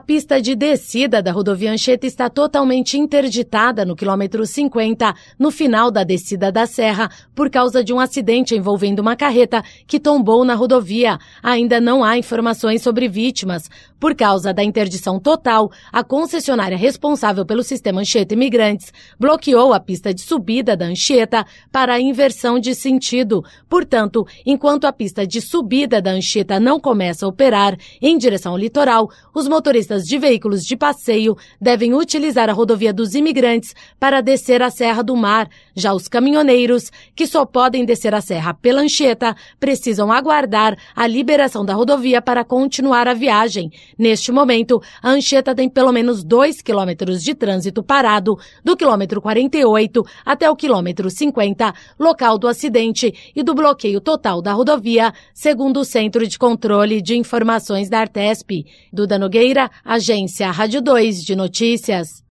pista de descida da rodovia Anchieta está totalmente interditada no quilômetro 50, no final da descida da serra, por causa de um acidente envolvendo uma carreta que tombou na rodovia. Ainda não há informações sobre vítimas. Por causa da interdição total, a concessionária responsável pelo sistema Anchieta Imigrantes bloqueou a pista de subida da Anchieta para a inversão de sentido. Portanto, enquanto a pista de subida da Anchieta não começa a operar em direção ao litoral, os motoristas de veículos de passeio devem utilizar a rodovia dos Imigrantes para descer a Serra do Mar. Já os caminhoneiros, que só podem descer a serra pela Anchieta, precisam aguardar a liberação da rodovia para continuar a viagem. Neste momento, a Anchieta tem pelo menos 2 quilômetros de trânsito parado, do quilômetro 48 até o quilômetro 50, local do acidente e do bloqueio total da rodovia, segundo o Centro de Controle de Informações da Artesp. Duda Nogueira, Agência Rádio 2 de Notícias.